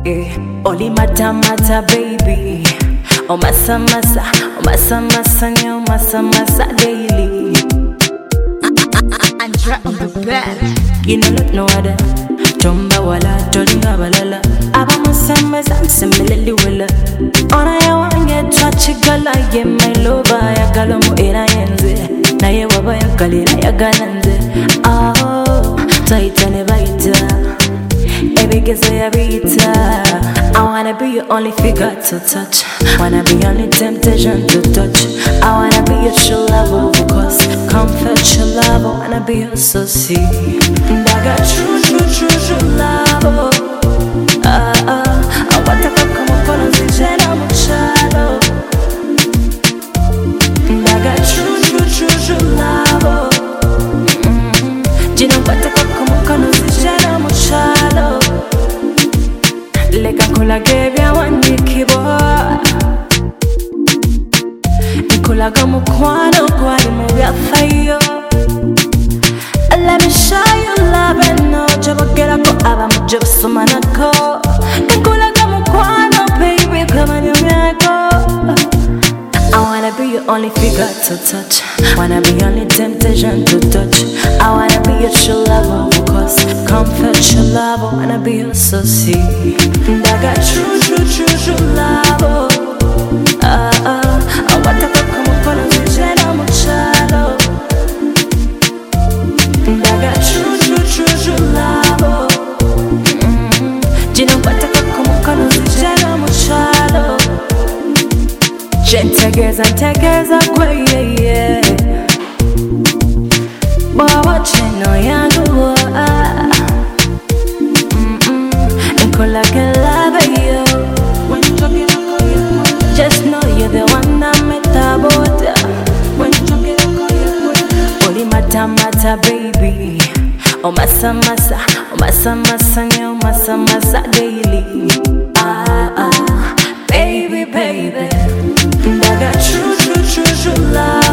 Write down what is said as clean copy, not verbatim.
Only mata baby. Oh masa masa nyo masa daily. Andra on the bed. You know look no other. Tomba wala tolinga balala. Aba masa msemmeleli wala. Ona ya wange twachigala ye my lover ya galomo era yenze. Na ye waba ya kalira ya gananze. Oh, taita ne baita. I wanna be your only figure to touch. Wanna be your only temptation to touch. I wanna be your true love, because comfort your love. I wanna be your associate. And I got true love. I want to come up on a vision, I'm a child. And I got true love. Do you know what to come up on a vision, I'm a child. Leka kula gebya wandikibo Nkulaga mukwano kwali mubyafayo. Let me show you love and no Jabagerako aba mujje basomanako. Nkulaga mukwano baby kama nyumyako. I wanna be your only figure to touch. Wanna be your only temptation to touch. I wanna be your true love, because comfort your love. I wanna be your associate. And I got true love. I want to come up on a vision, I'm a child. And I got true love. Do you know what to come up on a vision, I'm a child. Ntegeza kwe yeah. Bawa cheno yangu Nkolage love you. Just know you're the one I'm about. Only mata baby. Oh masa nyo masa daily. Baby. And I got true love.